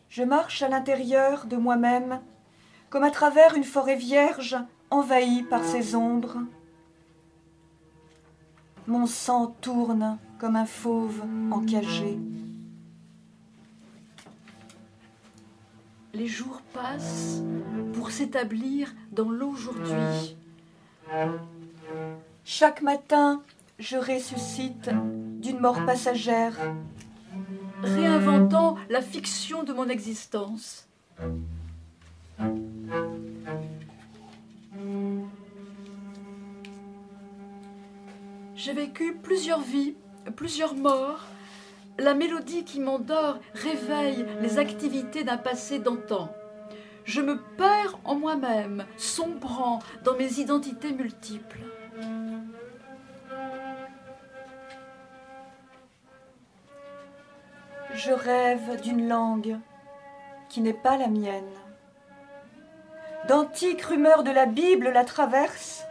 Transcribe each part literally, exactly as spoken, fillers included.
Je marche à l'intérieur de moi-même, comme à travers une forêt vierge envahie par ses ombres. Mon sang tourne comme un fauve encagé. Les jours passent pour s'établir dans l'aujourd'hui. Chaque matin, je ressuscite d'une mort passagère, réinventant la fiction de mon existence. J'ai vécu plusieurs vies, plusieurs morts. La mélodie qui m'endort réveille les activités d'un passé d'antan. Je me perds en moi-même, sombrant dans mes identités multiples. Je rêve d'une langue qui n'est pas la mienne. D'antiques rumeurs de la Bible la traversent.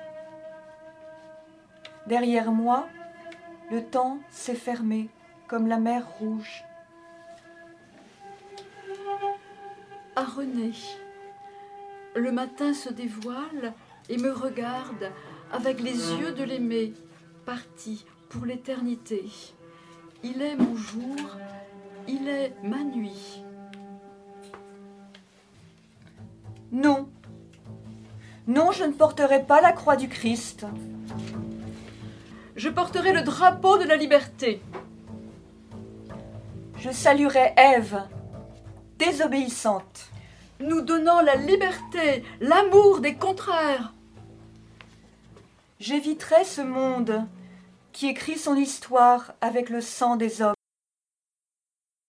Derrière moi, le temps s'est fermé comme la mer rouge. À René, le matin se dévoile et me regarde avec les yeux de l'aimé, parti pour l'éternité. Il est mon jour, il est ma nuit. Non, non, je ne porterai pas la croix du Christ. Je porterai le drapeau de la liberté. Je saluerai Ève, désobéissante. Nous donnant la liberté, l'amour des contraires. J'éviterai ce monde qui écrit son histoire avec le sang des hommes.